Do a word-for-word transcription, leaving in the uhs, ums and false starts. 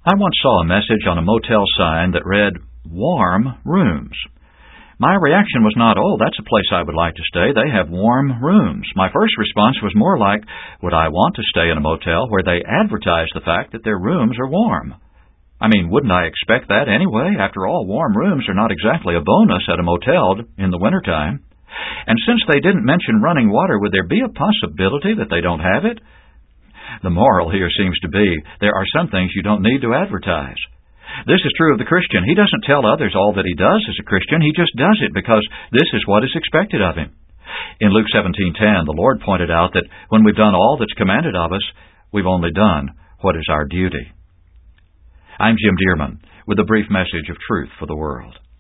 I once saw a message on a motel sign that read, "Warm Rooms." My reaction was not, "Oh, that's a place I would like to stay. They have warm rooms." My first response was more like, would I want to stay in a motel where they advertise the fact that their rooms are warm? I mean, wouldn't I expect that anyway? After all, warm rooms are not exactly a bonus at a motel in the wintertime. And since they didn't mention running water, would there be a possibility that they don't have it? The moral here seems to be, there are some things you don't need to advertise. This is true of the Christian. He doesn't tell others all that he does as a Christian. He just does it because this is what is expected of him. In Luke seventeen ten, the Lord pointed out that when we've done all that's commanded of us, we've only done what is our duty. I'm Jim Dearman with a brief message of truth for the world.